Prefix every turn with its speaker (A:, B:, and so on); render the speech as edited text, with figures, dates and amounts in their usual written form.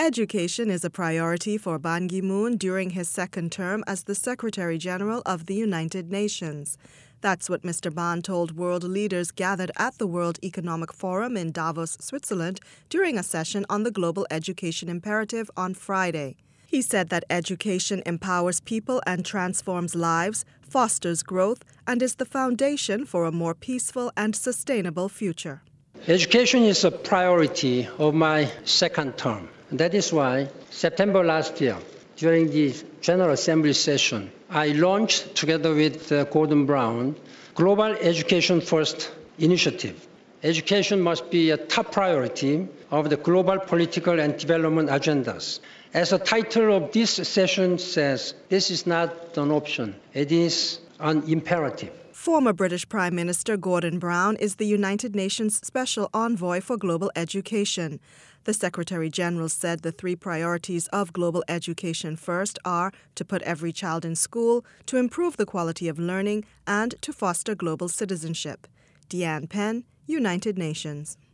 A: Education is a priority for Ban Ki-moon during his second term as the Secretary General of the United Nations. That's what Mr. Ban told world leaders gathered at the World Economic Forum in Davos, Switzerland, during a session on the global education imperative on Friday. He said that education empowers people and transforms lives, fosters growth, and is the foundation for a more peaceful and sustainable future.
B: Education is a priority of my second term. That is why, September last year, during the General Assembly session, I launched, together with Gordon Brown, Global Education First initiative. Education must be a top priority of the global political and development agendas. As the title of this session says, this is not an option, it is an imperative.
A: Former British Prime Minister Gordon Brown is the United Nations Special Envoy for Global Education. The Secretary General said the three priorities of global education first are to put every child in school, to improve the quality of learning, and to foster global citizenship. Deanne Penn, United Nations.